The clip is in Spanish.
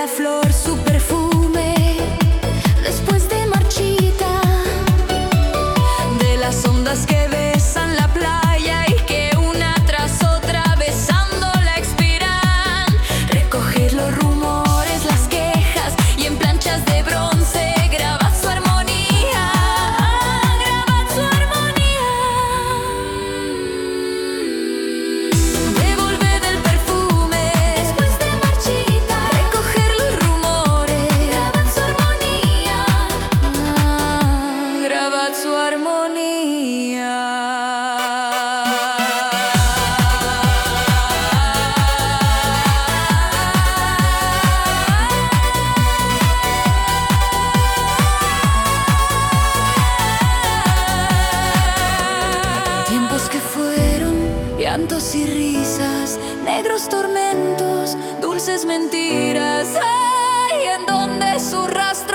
la flor su perfume después de marchita, de las ondas que besan la playa y que una tras otra besándola expiran. Recoger los rumores, las quejas y en planchas de bronce grabad su armonía, grabad su armonía. Devolver el perfume después de marchita, recoger los rumores, grabad su armonía, grabad su armonía. Tiempos que fueron llantos y risas, negros tormentos, dulces mentiras. Ay, en donde su rastro